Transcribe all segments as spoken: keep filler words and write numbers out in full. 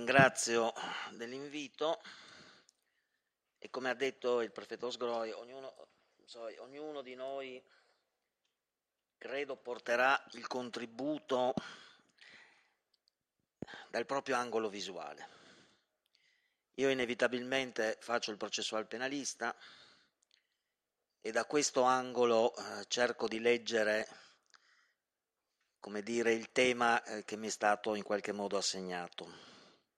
ringrazio dell'invito e, come ha detto il prefetto Sgroi, ognuno, sorry, ognuno di noi credo porterà il contributo dal proprio angolo visuale. Io inevitabilmente faccio il processual penalista e da questo angolo eh, cerco di leggere, come dire, il tema eh, che mi è stato in qualche modo assegnato.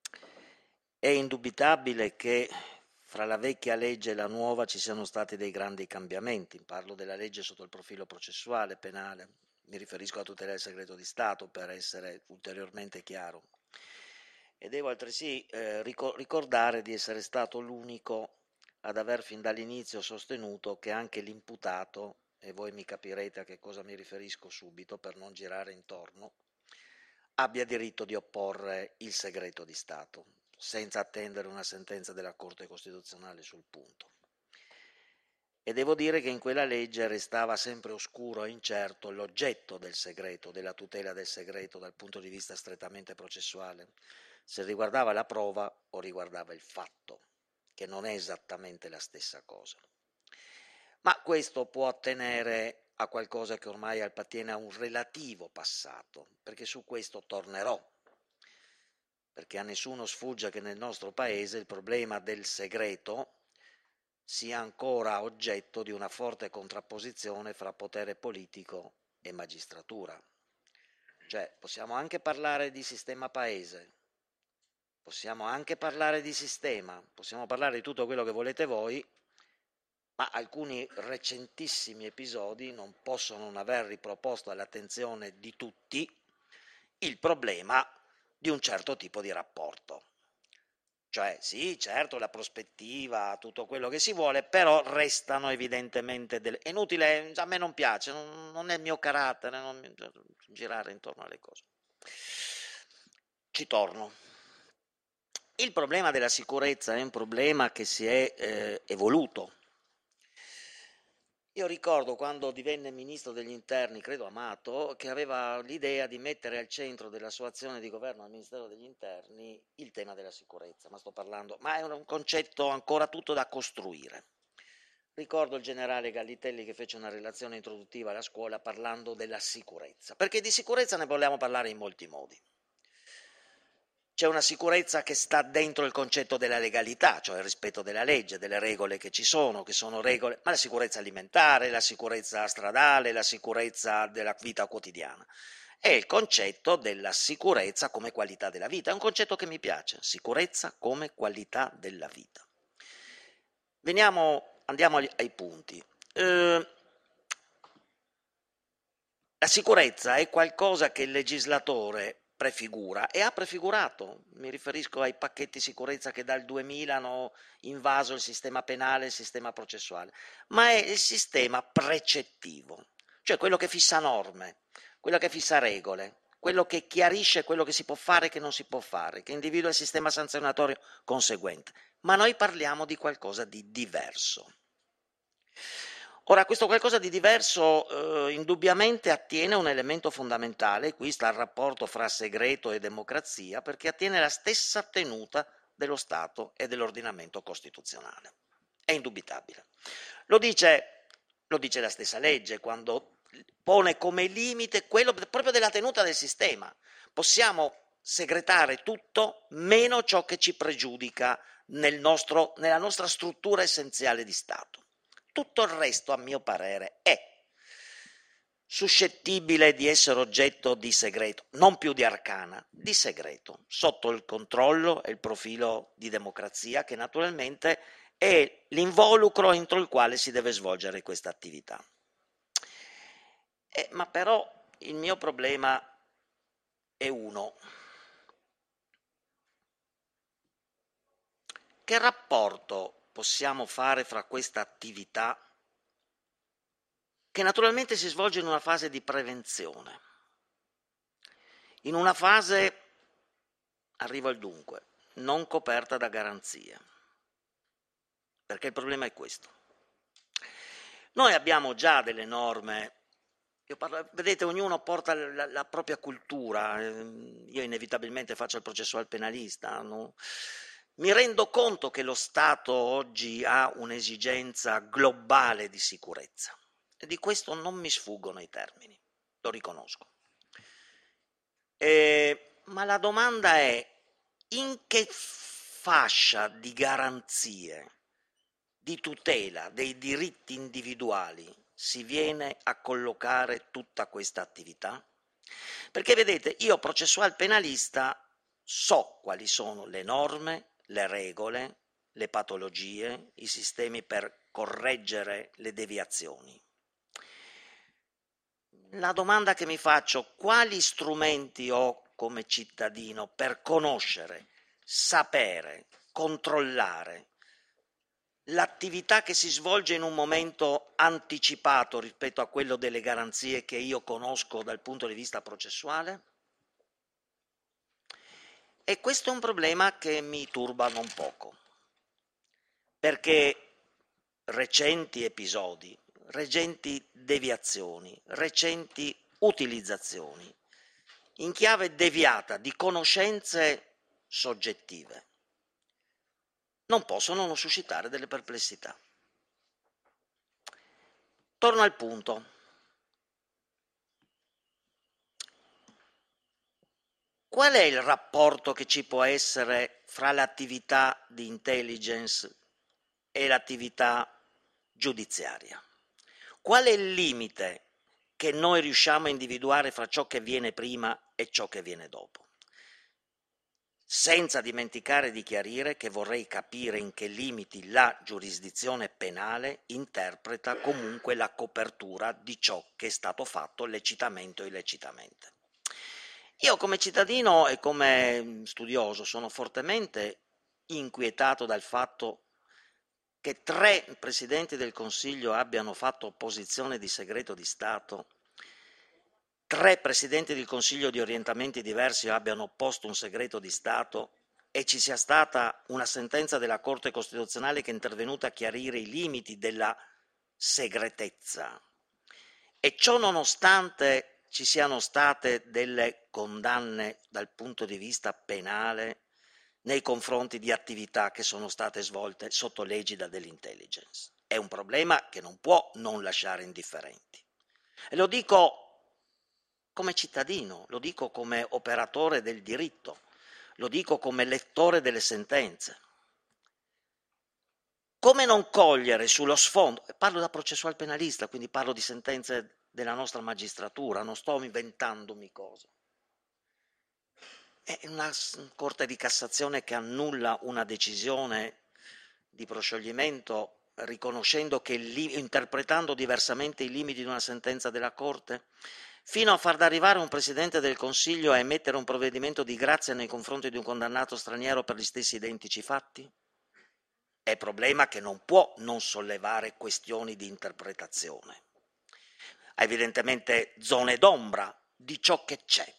È indubitabile che fra la vecchia legge e la nuova ci siano stati dei grandi cambiamenti. Parlo della legge sotto il profilo processuale, penale, mi riferisco alla tutela del segreto di Stato per essere ulteriormente chiaro. E devo altresì eh, ricordare di essere stato l'unico ad aver fin dall'inizio sostenuto che anche l'imputato, e voi mi capirete a che cosa mi riferisco subito per non girare intorno, abbia diritto di opporre il segreto di Stato, senza attendere una sentenza della Corte Costituzionale sul punto. E devo dire che in quella legge restava sempre oscuro e incerto l'oggetto del segreto, della tutela del segreto dal punto di vista strettamente processuale, se riguardava la prova o riguardava il fatto, che non è esattamente la stessa cosa. Ma questo può attenere a qualcosa che ormai appartiene a un relativo passato, perché su questo tornerò, perché a nessuno sfugge che nel nostro paese il problema del segreto sia ancora oggetto di una forte contrapposizione fra potere politico e magistratura. Cioè, possiamo anche parlare di sistema paese, possiamo anche parlare di sistema, possiamo parlare di tutto quello che volete voi, ma alcuni recentissimi episodi non possono non aver riproposto all'attenzione di tutti il problema di un certo tipo di rapporto. Cioè, sì, certo, la prospettiva, tutto quello che si vuole, però restano evidentemente delle... È inutile, a me non piace, non, non è il mio carattere, non mi... girare intorno alle cose. Ci torno. Il problema della sicurezza è un problema che si è eh, evoluto. Io ricordo quando divenne ministro degli interni, credo Amato, che aveva l'idea di mettere al centro della sua azione di governo al Ministero degli Interni il tema della sicurezza, ma sto parlando, ma è un concetto ancora tutto da costruire. Ricordo il generale Gallitelli che fece una relazione introduttiva alla scuola parlando della sicurezza, perché di sicurezza ne vogliamo parlare in molti modi. C'è una sicurezza che sta dentro il concetto della legalità, cioè il rispetto della legge, delle regole che ci sono, che sono regole, ma la sicurezza alimentare, la sicurezza stradale, la sicurezza della vita quotidiana. È il concetto della sicurezza come qualità della vita, è un concetto che mi piace, sicurezza come qualità della vita. Veniamo, andiamo ai, ai punti. Eh, la sicurezza è qualcosa che il legislatore prefigura e ha prefigurato, mi riferisco ai pacchetti sicurezza che dal duemila hanno invaso il sistema penale e il sistema processuale, ma è il sistema precettivo, cioè quello che fissa norme, quello che fissa regole, quello che chiarisce quello che si può fare e che non si può fare, che individua il sistema sanzionatorio conseguente, ma noi parliamo di qualcosa di diverso. Ora, questo qualcosa di diverso eh, indubbiamente attiene a un elemento fondamentale, qui sta il rapporto fra segreto e democrazia, perché attiene alla stessa tenuta dello Stato e dell'ordinamento costituzionale. È indubitabile. Lo dice, lo dice la stessa legge quando pone come limite quello proprio della tenuta del sistema. Possiamo segretare tutto meno ciò che ci pregiudica nel nostro, nella nostra struttura essenziale di Stato. Tutto il resto, a mio parere, è suscettibile di essere oggetto di segreto, non più di arcana, di segreto, sotto il controllo e il profilo di democrazia che naturalmente è l'involucro entro il quale si deve svolgere questa attività. Eh, ma però il mio problema è uno. Che rapporto possiamo fare fra questa attività, che naturalmente si svolge in una fase di prevenzione, in una fase, arrivo al dunque, non coperta da garanzie, perché il problema è questo. Noi abbiamo già delle norme Io parlo, vedete, ognuno porta la, la propria cultura, ehm, io inevitabilmente faccio il processual penalista, no? Mi rendo conto che lo Stato oggi ha un'esigenza globale di sicurezza e di questo non mi sfuggono i termini, lo riconosco. Eh, ma la domanda è: in che fascia di garanzie, di tutela dei diritti individuali si viene a collocare tutta questa attività? Perché vedete, io processual penalista so quali sono le norme, le regole, le patologie, i sistemi per correggere le deviazioni. La domanda che mi faccio: quali strumenti ho come cittadino per conoscere, sapere, controllare l'attività che si svolge in un momento anticipato rispetto a quello delle garanzie che io conosco dal punto di vista processuale? E questo è un problema che mi turba non poco, perché recenti episodi, recenti deviazioni, recenti utilizzazioni in chiave deviata di conoscenze soggettive non possono non suscitare delle perplessità. Torno al punto. Qual è il rapporto che ci può essere fra l'attività di intelligence e l'attività giudiziaria? Qual è il limite che noi riusciamo a individuare fra ciò che viene prima e ciò che viene dopo? Senza dimenticare di chiarire che vorrei capire in che limiti la giurisdizione penale interpreta comunque la copertura di ciò che è stato fatto lecitamente o illecitamente. Io come cittadino e come studioso sono fortemente inquietato dal fatto che tre Presidenti del Consiglio abbiano fatto opposizione di segreto di Stato, tre Presidenti del Consiglio di orientamenti diversi abbiano opposto un segreto di Stato e ci sia stata una sentenza della Corte Costituzionale che è intervenuta a chiarire i limiti della segretezza. E ciò nonostante ci siano state delle condanne dal punto di vista penale nei confronti di attività che sono state svolte sotto l'egida dell'intelligence. È un problema che non può non lasciare indifferenti. E lo dico come cittadino, lo dico come operatore del diritto, lo dico come lettore delle sentenze. Come non cogliere sullo sfondo, parlo da processual penalista, quindi parlo di sentenze della nostra magistratura, non sto inventandomi cose. È una Corte di Cassazione che annulla una decisione di proscioglimento riconoscendo che, interpretando diversamente i limiti di una sentenza della Corte, fino a far arrivare un Presidente del Consiglio a emettere un provvedimento di grazia nei confronti di un condannato straniero per gli stessi identici fatti? È un problema che non può non sollevare questioni di interpretazione. Ha evidentemente zone d'ombra di ciò che c'è.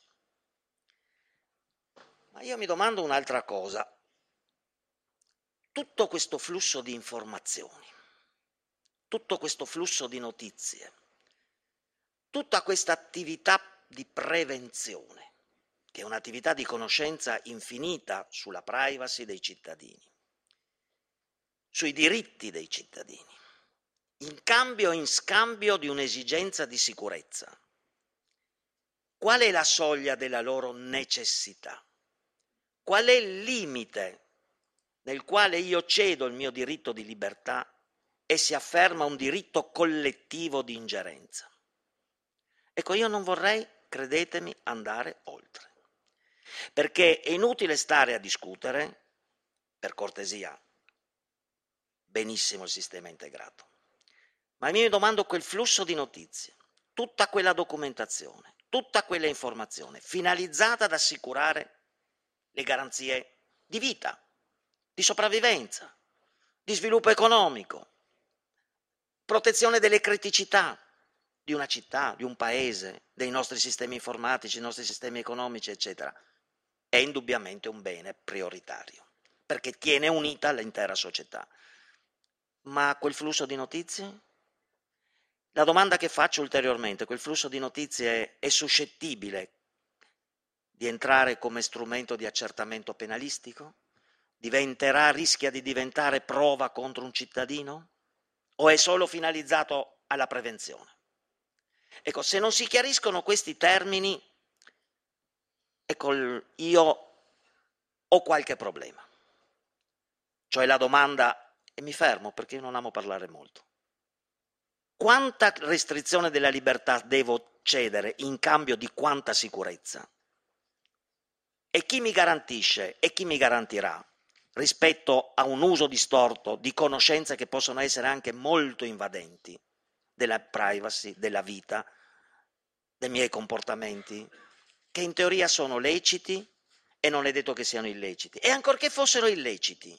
Ma io mi domando un'altra cosa. Tutto questo flusso di informazioni, tutto questo flusso di notizie, tutta questa attività di prevenzione, che è un'attività di conoscenza infinita sulla privacy dei cittadini, sui diritti dei cittadini, in cambio o in scambio di un'esigenza di sicurezza. Qual è la soglia della loro necessità? Qual è il limite nel quale io cedo il mio diritto di libertà e si afferma un diritto collettivo di ingerenza? Ecco, io non vorrei, credetemi, andare oltre, perché è inutile stare a discutere, per cortesia, benissimo il sistema integrato, ma io mi domando quel flusso di notizie, tutta quella documentazione, tutta quella informazione finalizzata ad assicurare le garanzie di vita, di sopravvivenza, di sviluppo economico, protezione delle criticità di una città, di un paese, dei nostri sistemi informatici, dei nostri sistemi economici, eccetera, è indubbiamente un bene prioritario, perché tiene unita l'intera società. Ma quel flusso di notizie? La domanda che faccio ulteriormente, quel flusso di notizie è suscettibile di entrare come strumento di accertamento penalistico? Diventerà, rischia di diventare prova contro un cittadino? O è solo finalizzato alla prevenzione? Ecco, se non si chiariscono questi termini, ecco, io ho qualche problema. Cioè la domanda, e mi fermo perché io non amo parlare molto, quanta restrizione della libertà devo cedere in cambio di quanta sicurezza? E chi mi garantisce e chi mi garantirà rispetto a un uso distorto di conoscenze che possono essere anche molto invadenti della privacy, della vita, dei miei comportamenti, che in teoria sono leciti e non è detto che siano illeciti. E ancorché fossero illeciti,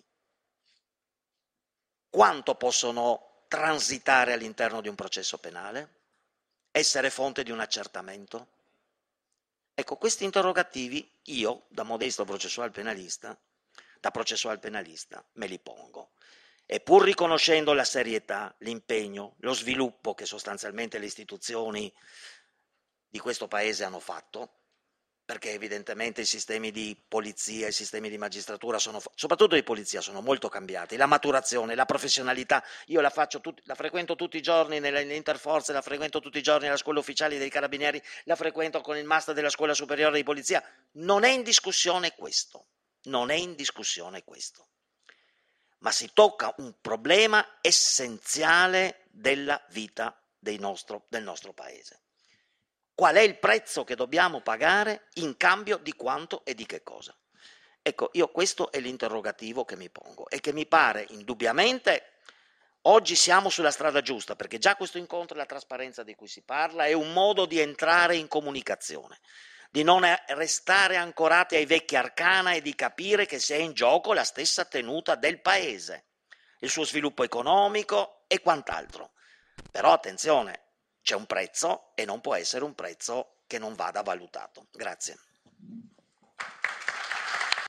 quanto possono transitare all'interno di un processo penale? Essere fonte di un accertamento? Ecco, questi interrogativi io, da modesto processual penalista, da processual penalista, me li pongo. E pur riconoscendo la serietà, l'impegno, lo sviluppo che sostanzialmente le istituzioni di questo Paese hanno fatto, perché evidentemente i sistemi di polizia, i sistemi di magistratura, sono, soprattutto di polizia, sono molto cambiati. La maturazione, la professionalità, io la, faccio tut, la frequento tutti i giorni nelle, nelle interforze, la frequento tutti i giorni nella scuola ufficiale dei carabinieri, la frequento con il master della scuola superiore di polizia. Non è in discussione questo, non è in discussione questo. Ma si tocca un problema essenziale della vita dei nostro, del nostro Paese. Qual è il prezzo che dobbiamo pagare in cambio di quanto e di che cosa? Ecco, io questo è l'interrogativo che mi pongo e che mi pare indubbiamente oggi siamo sulla strada giusta, perché già questo incontro e la trasparenza di cui si parla è un modo di entrare in comunicazione, di non restare ancorati ai vecchi arcana e di capire che sia in gioco la stessa tenuta del Paese, il suo sviluppo economico e quant'altro. Però attenzione, c'è un prezzo e non può essere un prezzo che non vada valutato. Grazie.